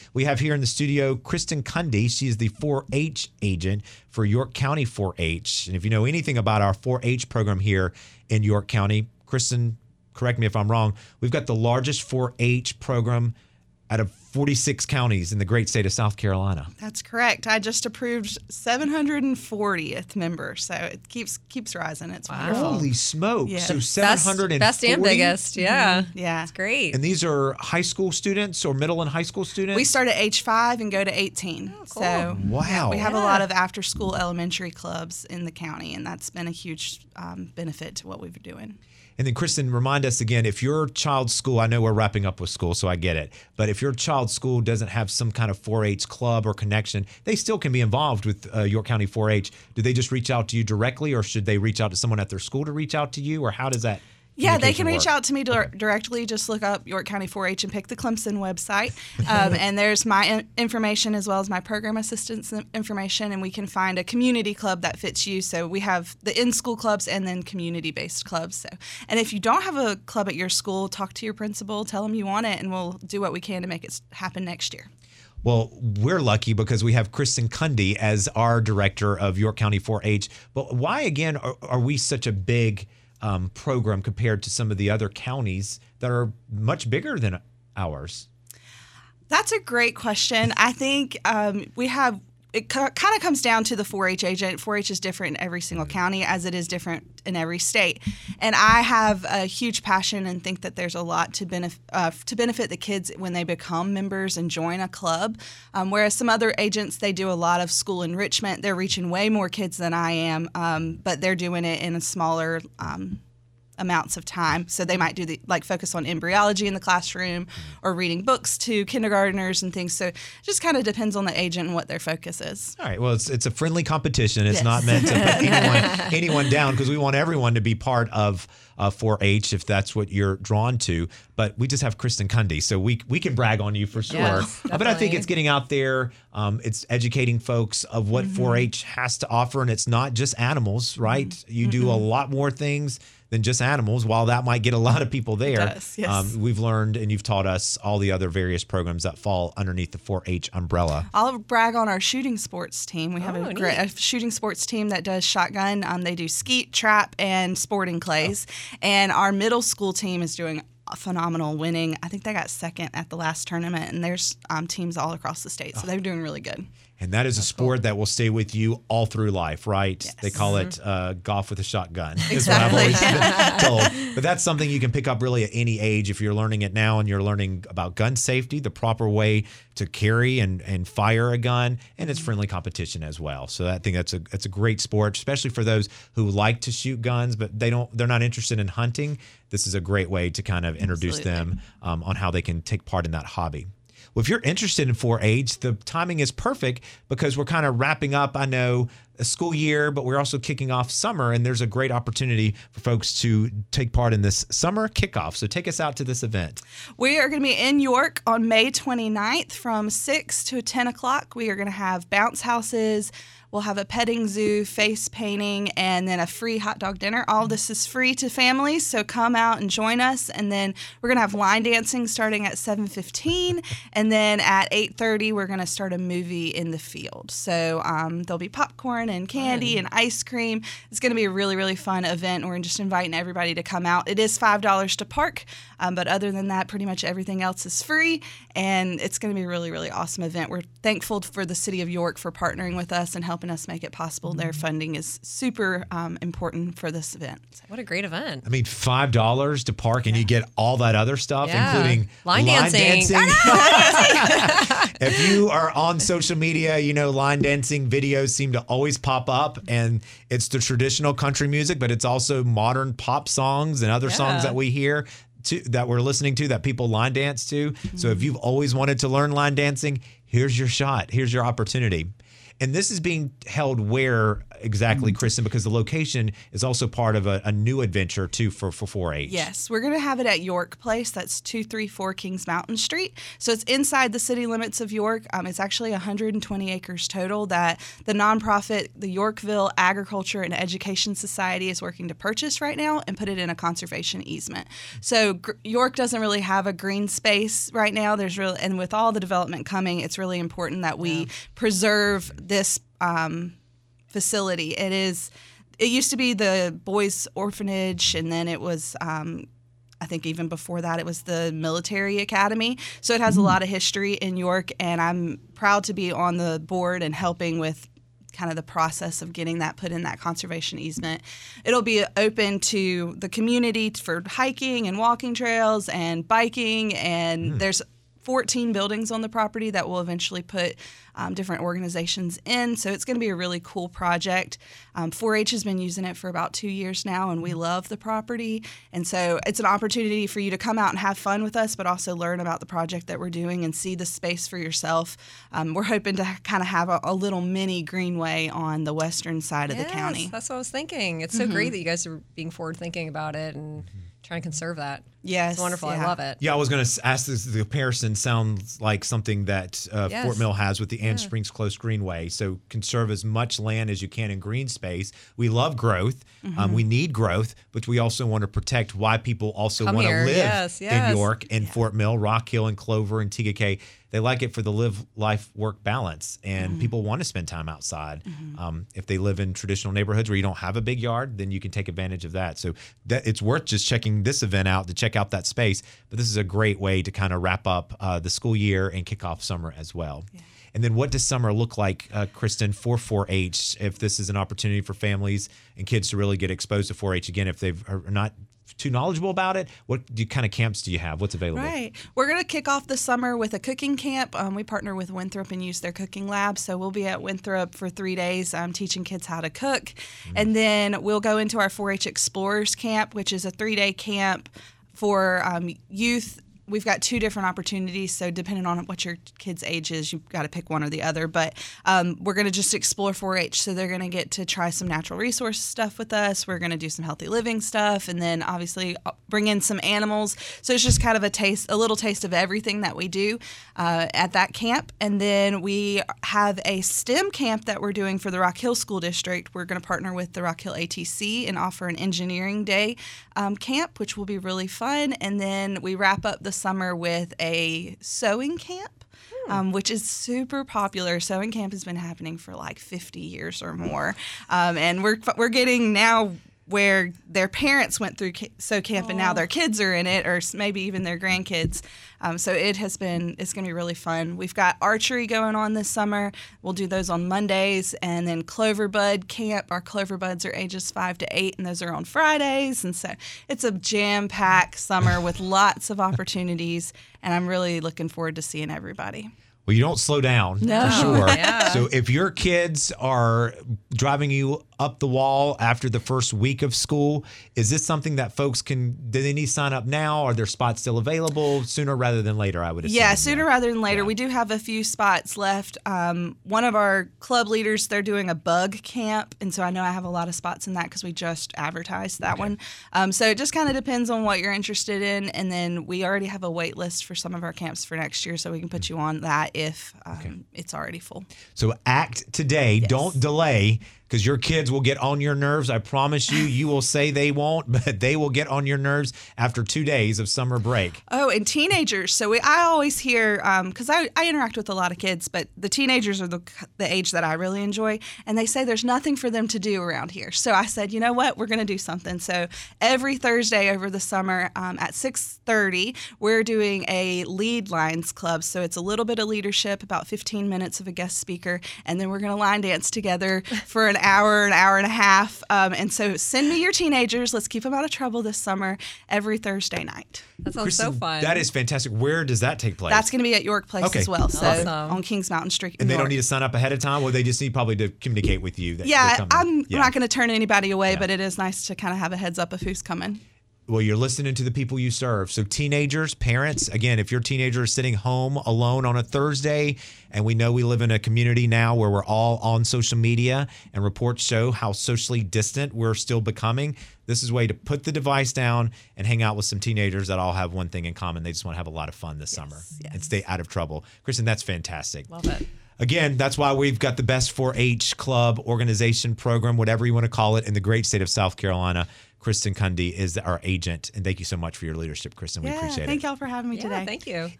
We have here in the studio Kristen Cundy. She is the 4-H agent for York County 4-H. And if you know anything about our 4-H program here in York County, Kristen, correct me if I'm wrong, we've got the largest 4-H program out of 46 counties in the great state of South Carolina. That's correct. I just approved 740th member, so it keeps rising. It's wonderful. Holy smokes. Yeah. So 740? Best and biggest, yeah. Yeah. It's great. And these are high school students or middle and high school students? We start at age 5 and go to 18. Oh, cool. So Wow. we have a lot of after-school elementary clubs in the county, and that's been a huge benefit to what we've been doing. And then, Kristen, remind us again, if your child's school, I know we're wrapping up with school, so I get it, but if your child's school doesn't have some kind of 4-H club or connection, they still can be involved with York County 4-H. Do they just reach out to you directly, or should they reach out to someone at their school to reach out to you, or how does that Yeah, they can communication reach work? out to me directly. Just look up York County 4-H and pick the Clemson website. And there's my information as well as my program assistance information, and we can find a community club that fits you. So we have the in-school clubs and then community-based clubs. So, and if you don't have a club at your school, talk to your principal, tell them you want it, and we'll do what we can to make it happen next year. Well, we're lucky because we have Kristen Cundy as our director of York County 4-H. But why, again, are we such a big program compared to some of the other counties that are much bigger than ours? That's a great question. I think it kind of comes down to the 4-H agent. 4-H is different in every single county, as it is different in every state. And I have a huge passion and think that there's a lot to benefit the kids when they become members and join a club. Whereas some other agents, they do a lot of school enrichment. They're reaching way more kids than I am, but they're doing it in a smaller amounts of time. So they might do focus on embryology in the classroom or reading books to kindergartners and things. So it just kind of depends on the agent and what their focus is. All right. Well, it's a friendly competition. It's Yes. not meant to put anyone down, because we want everyone to be part of 4-H if that's what you're drawn to. But we just have Kristen Cundy, so we can brag on you for sure. Yes, But I think definitely. it's getting out there. It's educating folks of what 4-H has to offer, and it's not just animals, right? You do a lot more things than just animals. While that might get a lot of people there, does, yes. we've learned and you've taught us all the other various programs that fall underneath the 4-H umbrella. I'll brag on our shooting sports team. We have Oh, a shooting sports team that does shotgun. They do skeet, trap, and sporting clays. And our middle school team is doing phenomenal, winning. I think they got second at the last tournament, and there's teams all across the state, so they're doing really good. And that is a sport that will stay with you all through life, right? Yes. They call it golf with a shotgun. Is what I've always been told. But that's something you can pick up really at any age if you're learning it now and you're learning about gun safety, the proper way to carry and fire a gun, and it's friendly competition as well. So I think that's a great sport, especially for those who like to shoot guns, but they're not interested in hunting. This is a great way to kind of introduce them on how they can take part in that hobby. Well, if you're interested in 4-H, the timing is perfect because we're kind of wrapping up, I know, a school year, but we're also kicking off summer, and there's a great opportunity for folks to take part in this summer kickoff. So take us out to this event. We are going to be in York on May 29th from 6 to 10 o'clock. We are going to have bounce houses. We'll have a petting zoo, face painting, and then a free hot dog dinner. All this is free to families, so come out and join us. And then we're going to have line dancing starting at 7:15, and then at 8:30 we're going to start a movie in the field. So there'll be popcorn and candy and ice cream. It's going to be a really, really fun event. We're just inviting everybody to come out. It is $5 to park, but other than that, pretty much everything else is free, and it's going to be a really, really awesome event. We're thankful for the City of York for partnering with us and helping us make it possible. Their funding is super important for this event. What a great event. I mean, $5 to park, and you get all that other stuff, Yeah. including Line dancing. If you are on social media, you know line dancing videos seem to always pop up, and it's the traditional country music, but it's also modern pop songs and other songs that we hear that we're listening to that people line dance to. So if you've always wanted to learn line dancing, here's your shot. Here's your opportunity. And this is being held where exactly, Kristen, because the location is also part of a new adventure too for 4-H. Yes, we're going to have it at York Place. That's 234 Kings Mountain Street. So it's inside the city limits of York. It's actually 120 acres total that the nonprofit, the Yorkville Agriculture and Education Society, is working to purchase right now and put it in a conservation easement. So York doesn't really have a green space right now. And with all the development coming, it's really important that we preserve this facility. It used to be the boys' orphanage, and then it was, I think even before that, it was the military academy. So it has a lot of history in York, and I'm proud to be on the board and helping with kind of the process of getting that put in that conservation easement. It'll be open to the community for hiking and walking trails and biking, and there's 14 buildings on the property that will eventually put different organizations in. So it's going to be a really cool project. 4-H has been using it for about 2 years now, and we love the property. And so it's an opportunity for you to come out and have fun with us, but also learn about the project that we're doing and see the space for yourself. We're hoping to kind of have a little mini greenway on the western side of the county. That's what I was thinking. It's so great that you guys are being forward thinking about it and trying to conserve that. Yes. It's wonderful. Yeah. I love it. Yeah, I was going to ask this. The comparison sounds like something that Fort Mill has with the Ann Springs Close Greenway. So conserve as much land as you can in green space. We love growth. We need growth, but we also want to protect why people also want to live in York and Fort Mill, Rock Hill, and Clover, and TKK. They like it for the live, life, work balance, and people want to spend time outside. If they live in traditional neighborhoods where you don't have a big yard, then you can take advantage of that. So it's worth just checking this event out to check out that space. But this is a great way to kind of wrap up the school year and kick off summer as well. Yeah. And then what does summer look like, Kristen, for 4-H, if this is an opportunity for families and kids to really get exposed to 4-H again, if they are not too knowledgeable about it? What kind of camps do you have? What's available? Right. We're going to kick off the summer with a cooking camp. We partner with Winthrop and use their cooking lab. So we'll be at Winthrop for 3 days teaching kids how to cook. And then we'll go into our 4-H Explorers Camp, which is a 3-day camp for youth. We've got 2 different opportunities, so depending on what your kid's age is, you've got to pick one or the other. But we're going to just explore 4-H, so they're going to get to try some natural resource stuff with us. We're going to do some healthy living stuff, and then obviously bring in some animals. So it's just kind of a little taste of everything that we do at that camp. And then we have a STEM camp that we're doing for the Rock Hill School District. We're going to partner with the Rock Hill ATC and offer an engineering day camp, which will be really fun. And then we wrap up the summer with a sewing camp, which is super popular. Sewing camp has been happening for like 50 years or more, and we're getting now where their parents went through sew camp and now their kids are in it, or maybe even their grandkids. So it's going to be really fun. We've got archery going on this summer. We'll do those on Mondays, and then Clover Bud camp. Our Clover Buds are ages 5 to 8, and those are on Fridays. And so it's a jam-packed summer with lots of opportunities, and I'm really looking forward to seeing everybody. Well, you don't slow down, for sure. So if your kids are driving you up the wall after the first week of school, is this something that folks do they need to sign up now? Are there spots still available sooner rather than later, I would assume? Yeah, sooner rather than later. We do have a few spots left. One of our club leaders, they're doing a bug camp, and so I know I have a lot of spots in that because we just advertised that one. So it just kind of depends on what you're interested in, and then we already have a wait list for some of our camps for next year, so we can put you on that if it's already full. So act today. Don't delay, because your kids will get on your nerves. I promise you. You will say they won't, but they will get on your nerves after 2 days of summer break. Oh, and teenagers. So I always hear, because I interact with a lot of kids, but the teenagers are the age that I really enjoy, and they say there's nothing for them to do around here. So I said, you know what? We're going to do something. So every Thursday over the summer at 6:30, we're doing a Lead Lines Club. So it's a little bit of leadership, about 15 minutes of a guest speaker, and then we're going to line dance together for an hour and a half. And so send me your teenagers. Let's keep them out of trouble this summer every Thursday night. That sounds so fun. That is fantastic. Where does that take place? That's going to be at York Place as well. So on Kings Mountain Street. And they don't need to sign up ahead of time, or they just need probably to communicate with you. I'm not going to turn anybody away, but it is nice to kind of have a heads up of who's coming. Well, you're listening to the people you serve. So teenagers, parents, again, if your teenager is sitting home alone on a Thursday, and we know we live in a community now where we're all on social media and reports show how socially distant we're still becoming, this is a way to put the device down and hang out with some teenagers that all have one thing in common. They just want to have a lot of fun this summer and stay out of trouble. Kristen, that's fantastic. Love it. Again, that's why we've got the best 4-H club, organization, program, whatever you want to call it, in the great state of South Carolina. Kristen Cundy is our agent. And thank you so much for your leadership, Kristen. We appreciate it. Thank y'all for having me today. Thank you.